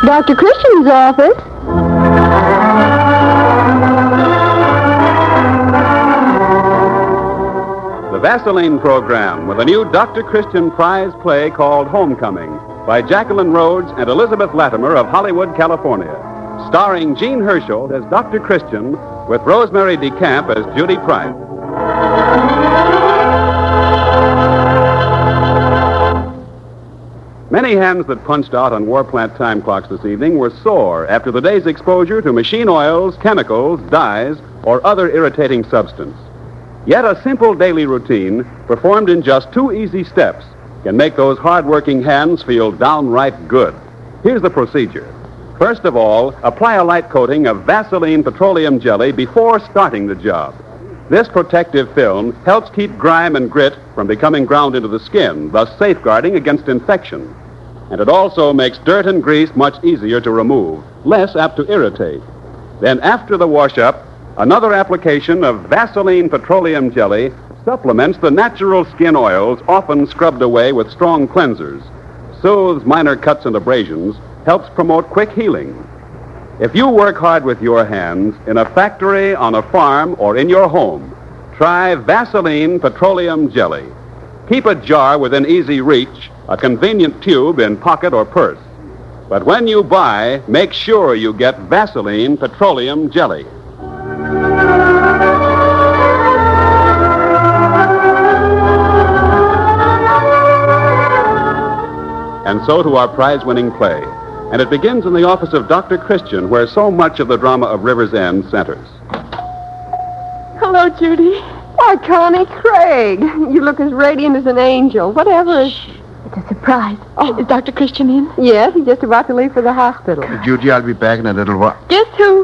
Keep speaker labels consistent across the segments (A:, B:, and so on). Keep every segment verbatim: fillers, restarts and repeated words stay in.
A: Doctor Christian's office.
B: The Vaseline program with a new Doctor Christian prize play called Homecoming by Jacqueline Rhodes and Elizabeth Latimer of Hollywood, California. Starring Jean Herschel as Doctor Christian with Rosemary DeCamp as Judy Price. Many hands that punched out on war plant time clocks this evening were sore after the day's exposure to machine oils, chemicals, dyes, or other irritating substance. Yet a simple daily routine, performed in just two easy steps, can make those hard-working hands feel downright good. Here's the procedure. First of all, apply a light coating of Vaseline petroleum jelly before starting the job. This protective film helps keep grime and grit from becoming ground into the skin, thus safeguarding against infection. And it also makes dirt and grease much easier to remove, less apt to irritate. Then after the wash-up, another application of Vaseline petroleum jelly supplements the natural skin oils often scrubbed away with strong cleansers, soothes minor cuts and abrasions, helps promote quick healing. If you work hard with your hands in a factory, on a farm, or in your home, try Vaseline petroleum jelly. Keep a jar within easy reach, a convenient tube in pocket or purse. But when you buy, make sure you get Vaseline petroleum jelly. And so to our prize-winning play. And it begins in the office of Doctor Christian, where so much of the drama of River's End centers.
A: Hello, Judy. Why, Connie, Craig. You look as radiant as an angel. Whatever is...
C: It's a surprise. Oh. Is Doctor Christian in?
A: Yes, he's just about to leave for the hospital.
D: Judy, I'll be back in a little while.
A: Just who?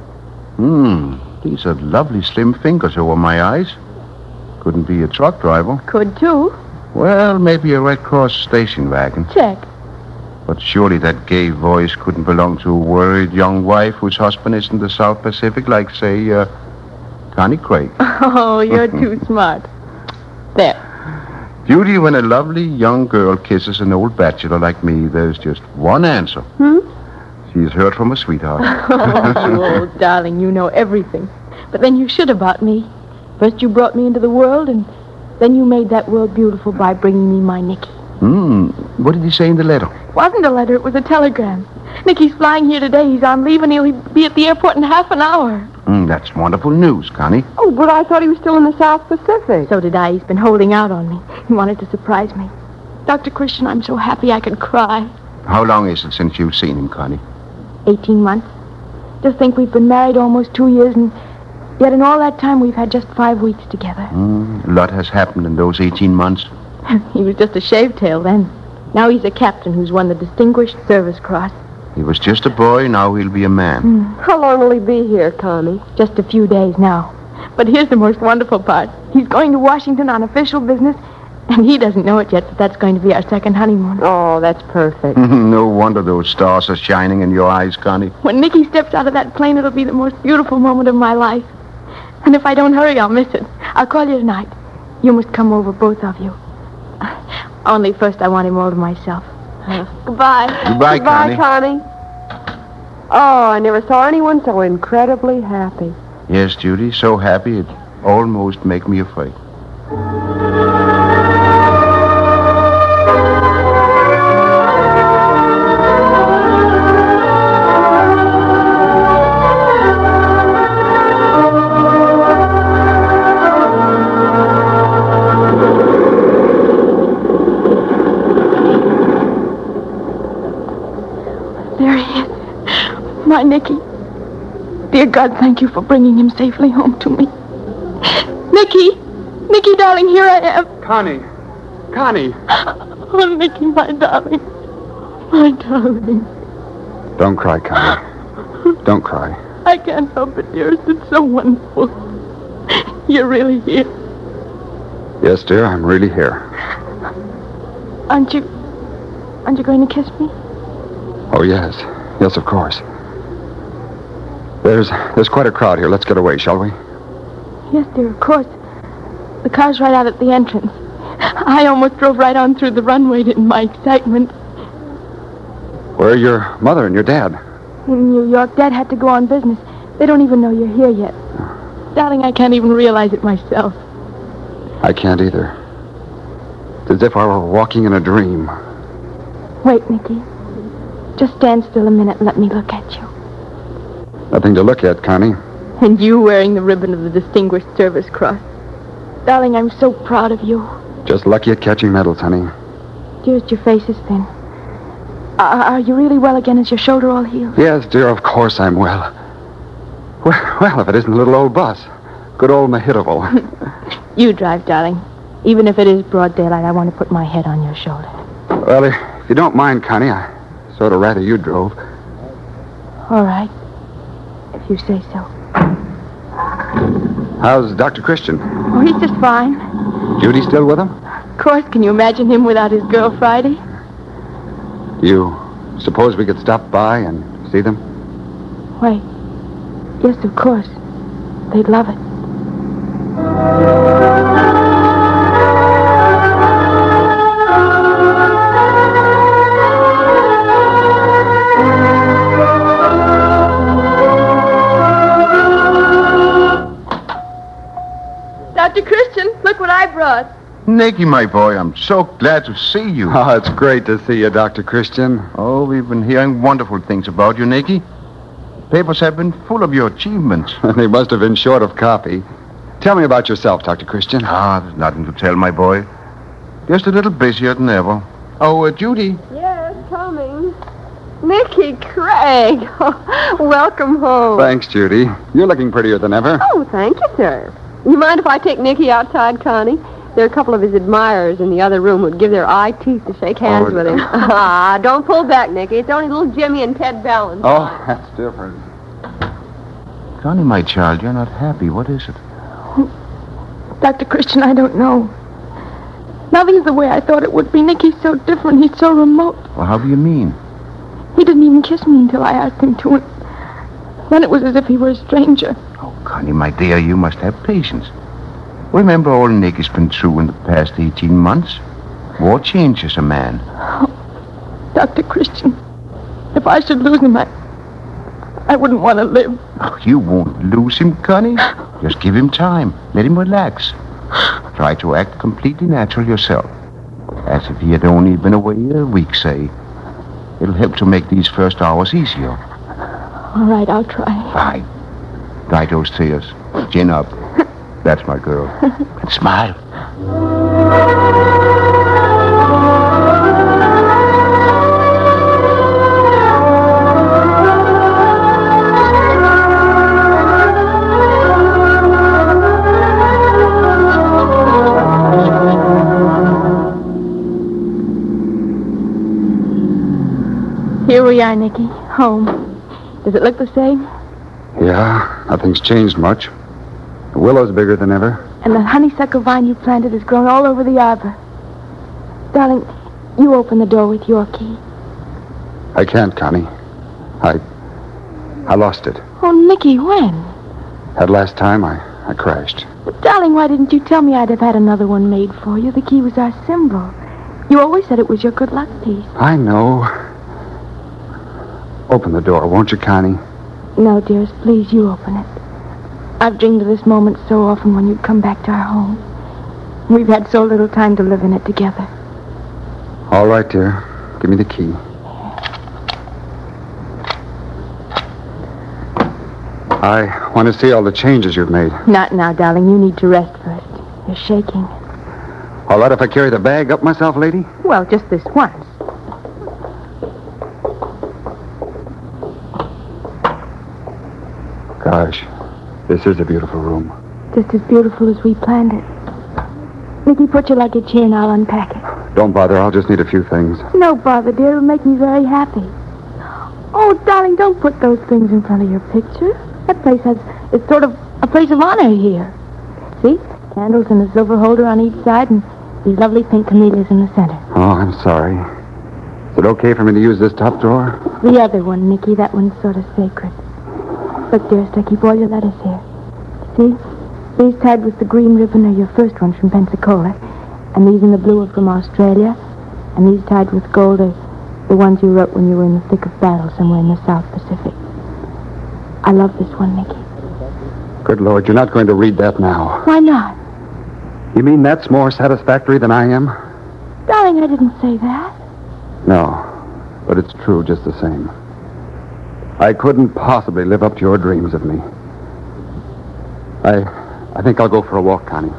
D: Hmm. These are lovely slim fingers over my eyes. Couldn't be a truck driver.
C: Could, too.
D: Well, maybe a Red Cross station wagon.
C: Check.
D: But surely that gay voice couldn't belong to a worried young wife whose husband is in the South Pacific, like, say, uh, Connie Craig.
C: Oh, you're too smart. There.
D: Judy, when a lovely young girl kisses an old bachelor like me, there's just one answer.
C: Hmm?
D: She's heard from a sweetheart.
C: Oh, you old darling, you know everything. But then you should about me. First you brought me into the world, and then you made that world beautiful by bringing me my Nicky.
D: Hmm. What did he say in the letter?
C: It wasn't a letter, it was a telegram. Nicky's flying here today. He's on leave, and he'll be at the airport in half an hour.
D: Hmm, that's wonderful news, Connie.
A: Oh, but I thought he was still in the South Pacific.
C: So did I. He's been holding out on me. He wanted to surprise me. Doctor Christian, I'm so happy I could cry.
D: How long is it since you've seen him, Connie?
C: Eighteen months. Just think we've been married almost two years, and yet in all that time we've had just five weeks together.
D: Hmm, a lot has happened in those eighteen months.
C: He was just a shaved-tail then. Now he's a captain who's won the Distinguished Service Cross.
D: He was just a boy, now he'll be a man.
C: Mm.
A: How long will he be here, Connie?
C: Just a few days now. But here's the most wonderful part. He's going to Washington on official business, and he doesn't know it yet, but that's going to be our second honeymoon.
A: Oh, that's perfect.
D: No wonder those stars are shining in your eyes, Connie.
C: When Nicky steps out of that plane, it'll be the most beautiful moment of my life. And if I don't hurry, I'll miss it. I'll call you tonight. You must come over, both of you. Only first I want him all to myself. Uh, goodbye.
D: Goodbye,
A: Goodbye,
D: Connie.
A: Connie. Oh, I never saw anyone so incredibly happy.
D: Yes, Judy, so happy it almost make me afraid.
C: My Nicky. Dear God, thank you for bringing him safely home to me. Nicky! Nicky, darling, here I am.
E: Connie. Connie.
C: Oh, Nicky, my darling. My darling.
E: Don't cry, Connie. Don't cry.
C: I can't help it, dearest. It's so wonderful. You're really here.
E: Yes, dear, I'm really here.
C: Aren't you... Aren't you going to kiss me?
E: Oh, yes. Yes, of course. There's there's quite a crowd here. Let's get away, shall we?
C: Yes, dear, of course. The car's right out at the entrance. I almost drove right on through the runway in my excitement.
E: Where are your mother and your dad?
C: In New York, Dad had to go on business. They don't even know you're here yet. Darling, I can't even realize it myself.
E: I can't either. It's as if I were walking in a dream.
C: Wait, Nicky. Just stand still a minute and let me look at you.
E: Nothing to look at, Connie.
C: And you wearing the ribbon of the Distinguished Service Cross. Darling, I'm so proud of you.
E: Just lucky at catching medals, honey.
C: Dearest, your face is thin. Uh, are you really well again? Is your shoulder all healed?
E: Yes, dear, of course I'm well. Well, well if it isn't the little old bus. Good old Mahitoval.
C: You drive, darling. Even if it is broad daylight, I want to put my head on your shoulder.
E: Well, if you don't mind, Connie, I sort of rather you drove.
C: All right. If you say so.
E: How's Doctor Christian?
C: Oh, he's just fine.
E: Judy still with him?
C: Of course. Can you imagine him without his girl, Friday?
E: You suppose we could stop by and see them?
C: Why, yes, of course. They'd love it. Doctor Christian, look what I brought.
D: Nicky, my boy, I'm so glad to see you.
E: Oh, it's great to see you, Doctor Christian.
D: Oh, we've been hearing wonderful things about you, Nicky. Papers have been full of your achievements.
E: They must have been short of copy. Tell me about yourself, Doctor Christian.
D: Ah, there's nothing to tell, my boy. Just a little busier than ever. Oh, uh, Judy.
A: Yes, coming. Nicky Craig. Welcome home.
E: Thanks, Judy. You're looking prettier than ever.
A: Oh, thank you, sir. You mind if I take Nicky outside, Connie? There are a couple of his admirers in the other room who'd give their eye teeth to shake hands
E: Oh,
A: with him. Ah, don't pull back, Nicky. It's only little Jimmy and Ted Balance.
E: Oh, that's different.
D: Connie, my child, you're not happy. What is it?
C: Doctor Christian, I don't know. Nothing's the way I thought it would be. Nicky's so different. He's so remote.
D: Well, how do you mean?
C: He didn't even kiss me until I asked him to. And then it was as if he were a stranger.
D: Oh, Connie, my dear, you must have patience. Remember all Nicky's been through in the past eighteen months? War changes a man.
C: Oh, Doctor Christian, if I should lose him, I, I wouldn't want to live.
D: Oh, you won't lose him, Connie. Just give him time. Let him relax. Try to act completely natural yourself. As if he had only been away a week, say. It'll help to make these first hours easier.
C: All right, I'll try.
D: Fine. Dry those tears. Chin up. That's my girl. And smile.
C: Here we are, Nicky. Home. Does it look the same?
E: Yeah, nothing's changed much. The willow's bigger than ever.
C: And the honeysuckle vine you planted has grown all over the arbor. Darling, you open the door with your key.
E: I can't, Connie. I... I lost it.
C: Oh, Nicky, when?
E: That last time, I, I crashed.
C: But darling, why didn't you tell me I'd have had another one made for you? The key was our symbol. You always said it was your good luck piece.
E: I know. Open the door, won't you, Connie?
C: No, dearest, please, you open it. I've dreamed of this moment so often when you'd come back to our home. We've had so little time to live in it together.
E: All right, dear. Give me the key. I want to see all the changes you've made.
C: Not now, darling. You need to rest first. You're shaking.
E: All right if I carry the bag up myself, lady?
C: Well, just this once.
E: Gosh, this is a beautiful room.
C: Just as beautiful as we planned it. Nicky, put your luggage here and I'll unpack it.
E: Don't bother, I'll just need a few things.
C: No bother, dear. It'll make me very happy. Oh, darling, don't put those things in front of your picture. That place has, it's sort of a place of honor here. See? Candles in a silver holder on each side and these lovely pink camellias in the center.
E: Oh, I'm sorry. Is it okay for me to use this top drawer?
C: The other one, Nicky, that one's sort of sacred. Look, dearest, I keep all your letters here. See? These tied with the green ribbon are your first ones from Pensacola. And these in the blue are from Australia. And these tied with gold are The ones you wrote when you were in the thick of battle somewhere in the South Pacific. I love this one, Nicky.
E: Good Lord, you're not going to read that now.
C: Why not?
E: You mean that's more satisfactory than I am?
C: Darling, I didn't say that.
E: No, but it's true just the same. I couldn't possibly live up to your dreams of me. I, I think I'll go for a walk, Connie.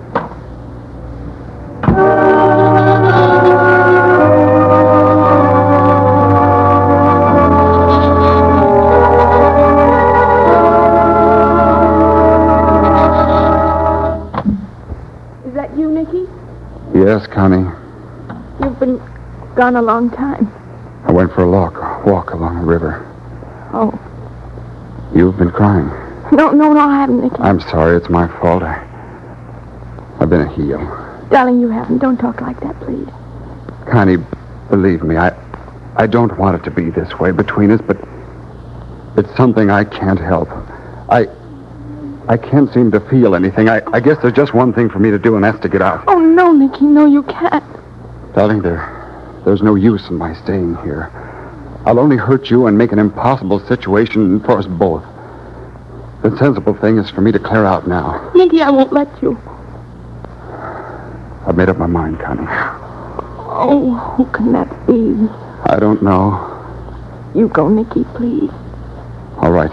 C: Is that you, Nicky?
E: Yes, Connie.
C: You've been gone a long time.
E: I went for a walk, walk along the river.
C: Oh.
E: You've been crying.
C: No, no, no, I haven't, Nicky.
E: I'm sorry, it's my fault. I, I've been a heel.
C: Darling, you haven't. Don't talk like that, please.
E: Connie, believe me, I, I don't want it to be this way between us, but it's something I can't help. I, I can't seem to feel anything. I, I guess there's just one thing for me to do, and that's to get out.
C: Oh, no, Nicky, no, you can't.
E: Darling, there, there's no use in my staying here. I'll only hurt you and make an impossible situation for us both. The sensible thing is for me to clear out now.
C: Nicky, I won't let you.
E: I've made up my mind, Connie.
C: Oh, who can that be?
E: I don't know.
C: You go, Nicky, please.
E: All right.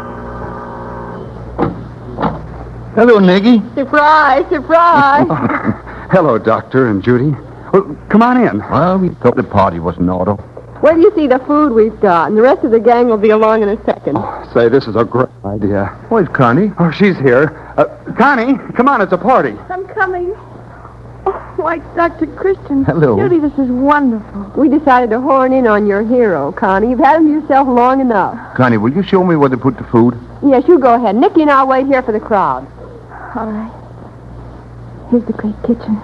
D: Hello, Nicky.
A: Surprise, surprise.
E: Hello, Doctor and Judy. Well, come on in.
D: Well, we thought the party was in order.
A: Wait till you see the food we've got, and the rest of the gang will be along in a second.
E: Oh, say, this is a great idea.
D: Where's Connie?
E: Oh, she's here. Uh, Connie, come on, it's a party.
C: I'm coming. Oh, why, Doctor Christian.
D: Hello.
C: Judy, this is wonderful.
A: We decided to horn in on your hero, Connie. You've had him to yourself long enough.
D: Connie, will you show me where to put the food?
A: Yes, you go ahead. Nicky and I'll wait here for the crowd.
C: All right. Here's the great kitchen.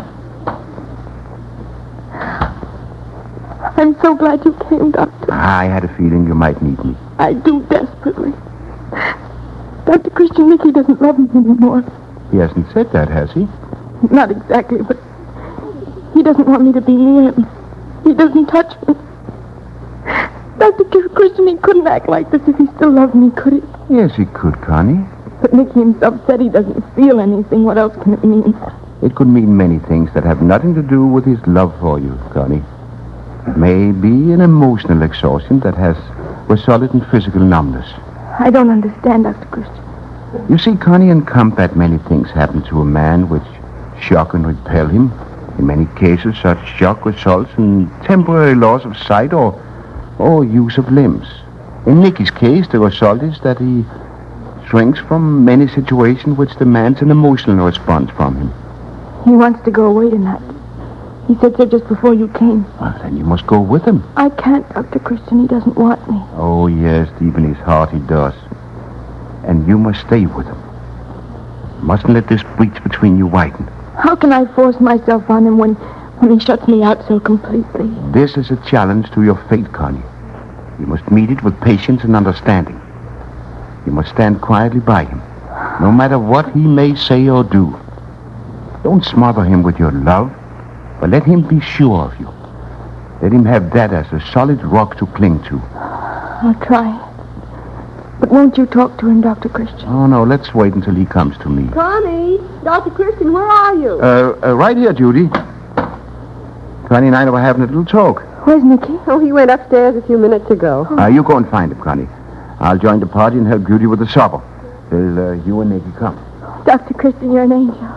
C: I'm so glad you came, Doctor.
D: I had a feeling you might need me.
C: I do desperately. Doctor Christian, Nicky doesn't love me anymore.
D: He hasn't said that, has he?
C: Not exactly, but he doesn't want me to be near him. He doesn't touch me. Doctor Christian, he couldn't act like this if he still loved me, could he?
D: Yes, he could, Connie.
C: But Nicky himself said he doesn't feel anything. What else can it mean?
D: It could mean many things that have nothing to do with his love for you, Connie. It may be an emotional exhaustion that has resulted in physical numbness.
C: I don't understand, Doctor Christian.
D: You see, Connie, in combat, many things happen to a man which shock and repel him. In many cases, such shock results in temporary loss of sight or, or use of limbs. In Nicky's case, the result is that he shrinks from many situations which demands an emotional response from him.
C: He wants to go away tonight. He said so just before you came.
D: Well, then you must go with him.
C: I can't, Doctor Christian. He doesn't want me.
D: Oh, yes, deep in his heart he does. And you must stay with him. You mustn't let this breach between you widen.
C: How can I force myself on him when, when he shuts me out so completely?
D: This is a challenge to your fate, Connie. You must meet it with patience and understanding. You must stand quietly by him, no matter what he may say or do. Don't smother him with your love, but let him be sure of you. Let him have that as a solid rock to cling to.
C: I'll try. But won't you talk to him, Doctor Christian?
D: Oh, no, let's wait until he comes to me.
A: Connie, Doctor Christian, where are you?
D: Uh, uh right here, Judy. Connie and I were having a little talk.
C: Where's Nicky?
A: Oh, he went upstairs a few minutes ago.
D: Uh, you go and find him, Connie. I'll join the party and help Judy with the supper. Till uh, you and Nicky come.
C: Doctor Christian, you're an angel.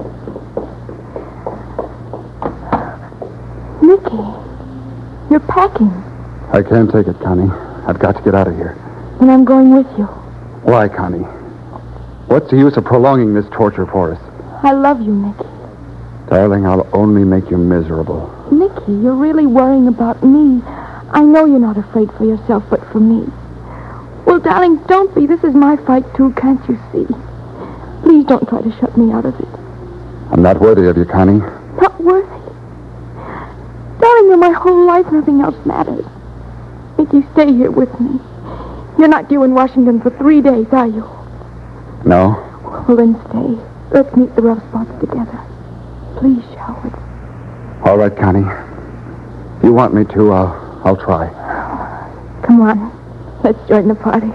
C: Nicky, you're packing.
E: I can't take it, Connie. I've got to get out of here.
C: And I'm going with you.
E: Why, Connie? What's the use of prolonging this torture for us?
C: I love you, Nicky.
E: Darling, I'll only make you miserable.
C: Nicky, you're really worrying about me. I know you're not afraid for yourself, but for me. Well, darling, don't be. This is my fight, too, can't you see? Please don't try to shut me out of it.
E: I'm not worthy of you, Connie.
C: Not worthy? Darling, you're my whole life. Nothing else matters. Nicky, stay here with me. You're not due in Washington for three days, are you?
E: No?
C: Well, then stay. Let's meet the rough spots together. Please, shall we?
E: All right, Connie. If you want me to, I'll, I'll try.
C: Come on. Let's join the party.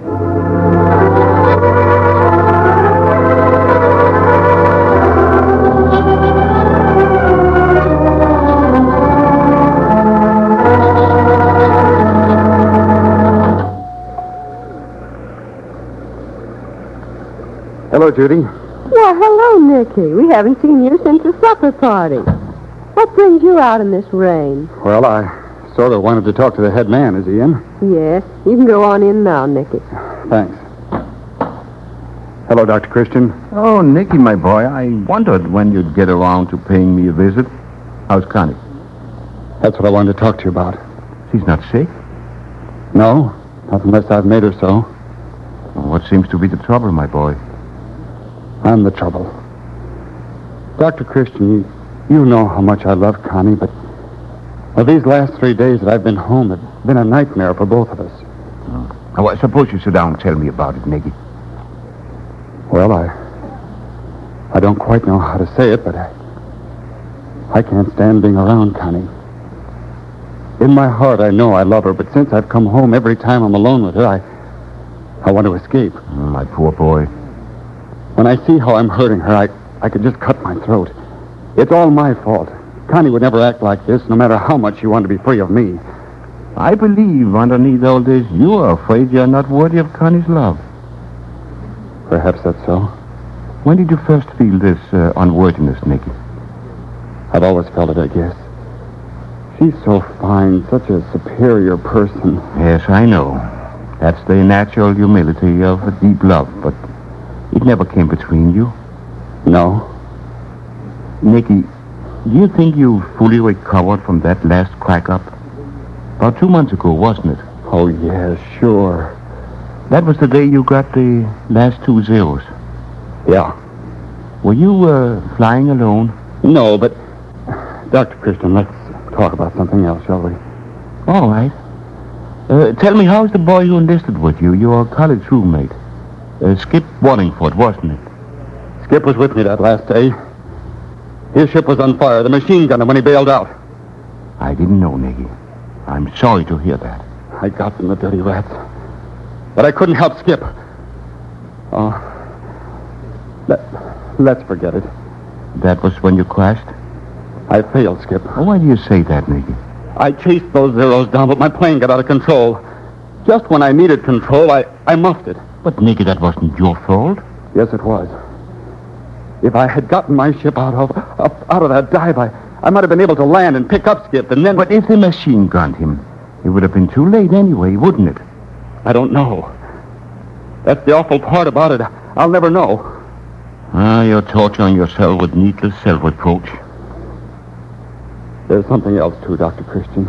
E: Hello, Judy.
A: Well, hello, Nicky. We haven't seen you since the supper party. What brings you out in this rain?
E: Well, I sort of wanted to talk to the head man. Is he in?
A: Yes. You can go on in now, Nicky.
E: Thanks. Hello, Doctor Christian.
D: Oh, Nicky, my boy, I wondered when you'd get around to paying me a visit. How's Connie?
E: That's what I wanted to talk to you about.
D: She's not sick?
E: No, not unless I've made her so.
D: Well, what seems to be the trouble, my boy?
E: I'm the trouble. Doctor Christian, you, you know how much I love Connie, but well, these last three days that I've been home have been a nightmare for both of us.
D: Oh, well, suppose you sit down and tell me about it, Nicky.
E: Well, I I don't quite know how to say it, but I, I can't stand being around Connie. In my heart, I know I love her, but since I've come home, every time I'm alone with her, I, I want to escape.
D: Oh, my poor boy.
E: When I see how I'm hurting her, I, I could just cut my throat. It's all my fault. Connie would never act like this, no matter how much she wanted to be free of me.
D: I believe underneath all this, you are afraid you're not worthy of Connie's love.
E: Perhaps that's so.
D: When did you first feel this uh, unworthiness, Nicky?
E: I've always felt it, I guess. She's so fine, such a superior person.
D: Yes, I know. That's the natural humility of a deep love, but it never came between you.
E: No.
D: Nicky, do you think you fully recovered from that last crack-up? About two months ago, wasn't it?
E: Oh, yeah, sure.
D: That was the day you got the last two zeros.
E: Yeah.
D: Were you uh, flying alone?
E: No, but... Doctor Christian, let's talk about something else, shall we?
D: All right. Uh, tell me, how's the boy who enlisted with you, your college roommate? Uh, Skip Wallingford, wasn't it?
E: Skip was with me that last day. His ship was on fire, the machine gunner, when he bailed out.
D: I didn't know, Nicky. I'm sorry to hear that.
E: I got them, the dirty rats. But I couldn't help Skip. Oh. Let, let's forget it.
D: That was when you crashed?
E: I failed, Skip.
D: Oh, why do you say that, Nicky?
E: I chased those zeros down, but my plane got out of control. Just when I needed control, I, I muffed it.
D: But, Nicky, that wasn't your fault.
E: Yes, it was. If I had gotten my ship out of up, out of that dive, I, I might have been able to land and pick up Skip, and then...
D: But if the machine gunned him, it would have been too late anyway, wouldn't it?
E: I don't know. That's the awful part about it. I'll never know.
D: Ah, you're torturing yourself with needless self-reproach.
E: There's something else, too, Doctor Christian.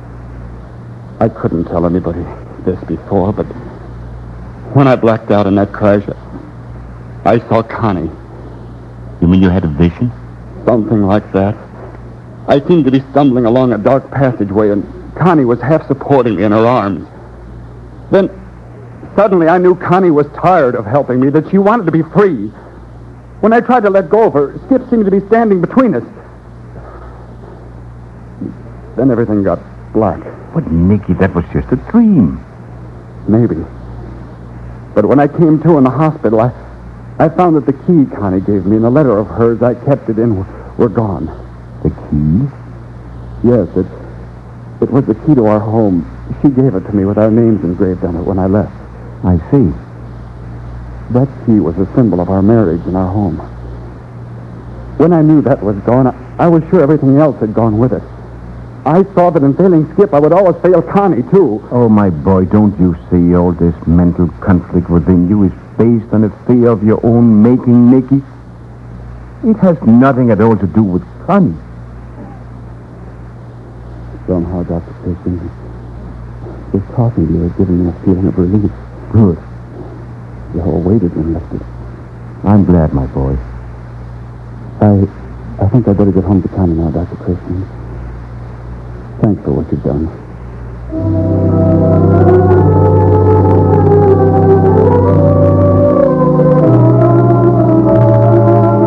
E: I couldn't tell anybody this before, but when I blacked out in that crash, I saw Connie.
D: You mean you had a vision?
E: Something like that. I seemed to be stumbling along a dark passageway, and Connie was half supporting me in her arms. Then, suddenly I knew Connie was tired of helping me, that she wanted to be free. When I tried to let go of her, Skip seemed to be standing between us. Then everything got black.
D: But, Nicky, that was just a dream.
E: Maybe. But when I came to in the hospital, I, I found that the key Connie gave me and the letter of hers I kept it in were gone.
D: The key?
E: Yes, it, it was the key to our home. She gave it to me with our names engraved on it when I left.
D: I see.
E: That key was a symbol of our marriage and our home. When I knew that was gone, I, I was sure everything else had gone with it. I saw that in failing Skip, I would always fail Connie, too.
D: Oh, my boy, don't you see all this mental conflict within you is based on a fear of your own making, Nicky? It has nothing at all to do with Connie.
E: Somehow, Doctor Christian, this talking to you has given me a feeling of relief.
D: Good.
E: The whole weight has been lifted.
D: I'm glad, my boy.
E: I I think I'd better get home to Connie now, Doctor Christian. Thanks for what you've done.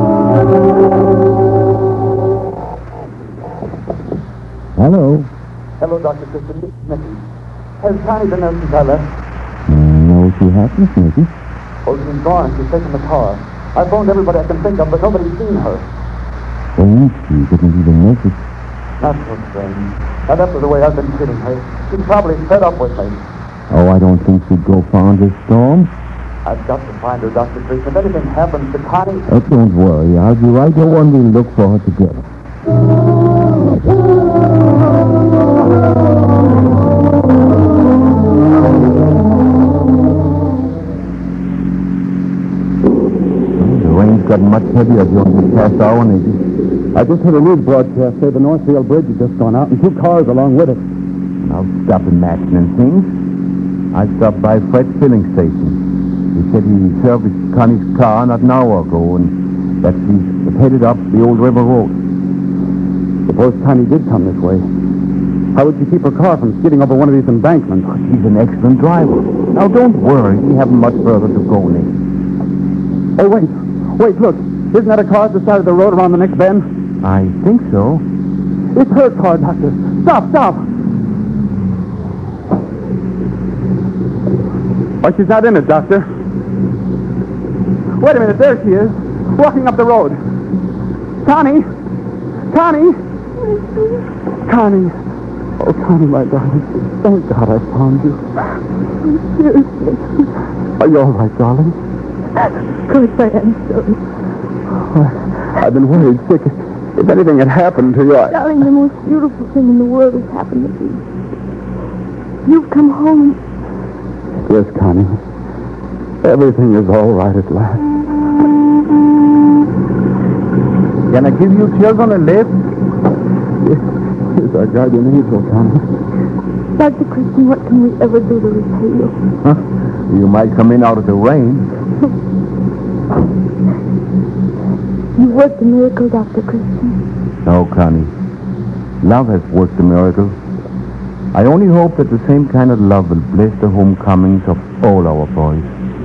D: Hello.
E: Hello, Doctor Christian. This is Nicky. Has Connie been there since I left?
F: No, she hasn't, Nicky.
E: Oh, she's gone. She's taken the car. I phoned everybody I can think of, but nobody's seen her.
F: Oh, she didn't leave a message.
E: That's so strange. Now, that's the way I've been treating her. She's probably fed up with me.
F: Oh, I don't think she'd go far in this storm.
E: I've got to find her, Doctor Christian. If anything happens to Connie...
F: Oh, don't worry. I'll be right there when we look for her together. The rain's gotten much heavier during this past hour, Nicky.
E: I just heard a news broadcast say the Northfield Bridge has just gone out and two cars along with it.
F: Now, stopping matching and things. I stopped by Fred's filling station. He said he serviced Connie's car not an hour ago and that she's headed up the old river road.
E: Suppose Connie did come this way. How would she keep her car from skidding over one of these embankments?
F: Oh, she's an excellent driver. Now, don't worry. We haven't much further to go, Nick.
E: Oh, wait. Wait, look. Isn't that a car at the side of the road around the next bend?
F: I think so.
E: It's her car, Doctor. Stop, stop. Oh, she's not in it, Doctor. Wait a minute. There she is. Walking up the road. Connie. Connie. Connie. Oh, Connie, my darling. Thank God I found you. Seriously. Are you all right, darling?
C: Of course I am, sorry.
E: Oh, I've been worried sick. If anything had happened to you, I...
C: Darling, the most beautiful thing in the world has happened to me. You've come home.
E: Yes, Connie. Everything is all right at last.
F: Can I give you children a lift?
E: Yes, our guardian angel, Connie.
C: Doctor Christian, what can we ever do to repay you?
F: Huh? You might come in out of the rain.
C: You worked a miracle, Doctor Christian.
F: No, Connie. Love has worked a miracle. I only hope that the same kind of love will bless the homecomings of all our boys.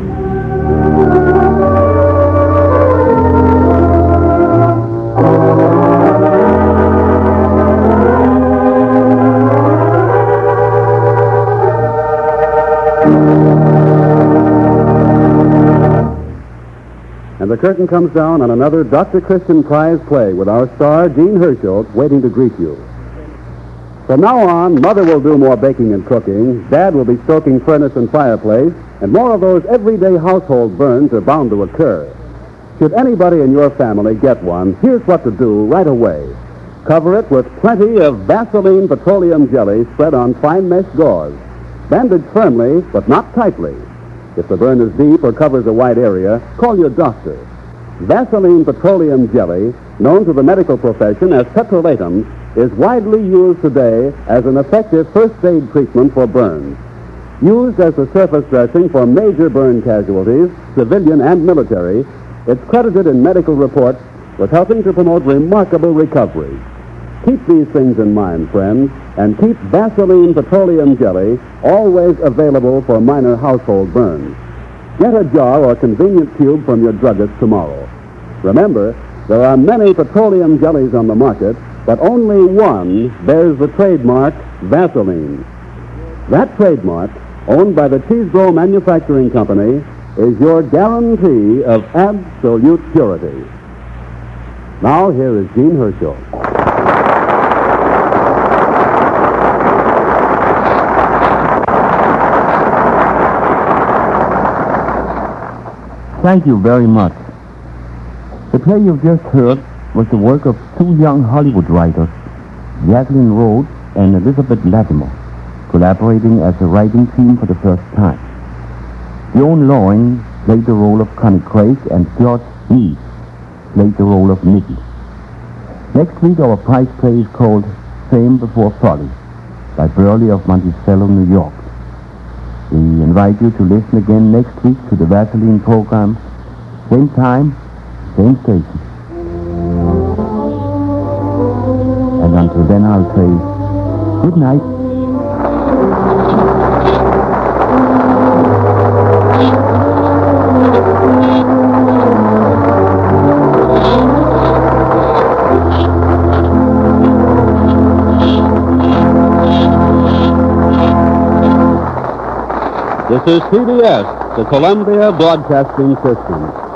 B: And the curtain comes down on another Doctor Christian Prize play with our star, Jean Hersholt, waiting to greet you. From now on, Mother will do more baking and cooking, Dad will be stoking furnace and fireplace, and more of those everyday household burns are bound to occur. Should anybody in your family get one, here's what to do right away. Cover it with plenty of Vaseline petroleum jelly spread on fine mesh gauze. Bandage firmly, but not tightly. If the burn is deep or covers a wide area, call your doctor. Vaseline petroleum jelly, known to the medical profession as petrolatum, is widely used today as an effective first aid treatment for burns. Used as a surface dressing for major burn casualties, civilian and military, it's credited in medical reports with helping to promote remarkable recovery. Keep these things in mind, friends, and keep Vaseline petroleum jelly always available for minor household burns. Get a jar or convenient tube from your druggist tomorrow. Remember, there are many petroleum jellies on the market, but only one bears the trademark Vaseline. That trademark, owned by the Cheesebro Manufacturing Company, is your guarantee of absolute purity. Now, here is Jean Hersholt.
F: Thank you very much. The play you've just heard was the work of two young Hollywood writers, Jacqueline Rhodes and Elizabeth Latimer, collaborating as a writing team for the first time. Joan Loring played the role of Connie Craig and George Neese played the role of Nicky. Next week, our prize play is called Fame Before Folly by Burley of Monticello, New York. We invite you to listen again next week to the Vaseline program. Same time, same station. And until then, I'll say good night.
G: This is C B S, the Columbia Broadcasting System.